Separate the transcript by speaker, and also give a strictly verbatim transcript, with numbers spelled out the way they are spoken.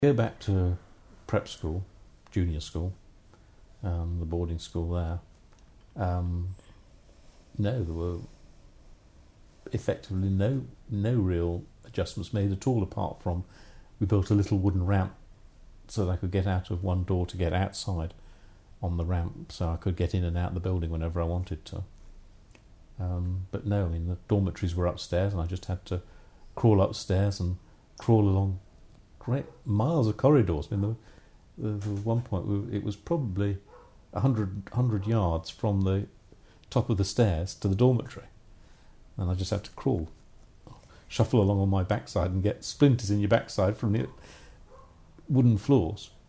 Speaker 1: Go back to prep school, junior school, um, the boarding school there. Um, no, there were effectively no no real adjustments made at all, apart from we built a little wooden ramp so that I could get out of one door to get outside on the ramp, so I could get in and out of the building whenever I wanted to. Um, but no, I mean, the dormitories were upstairs, and I just had to crawl upstairs and crawl along great miles of corridors. I mean, the, the, the one point we, it was probably a hundred hundred yards from the top of the stairs to the dormitory, and I just had to crawl, shuffle along on my backside, and get splinters in your backside from the wooden floors.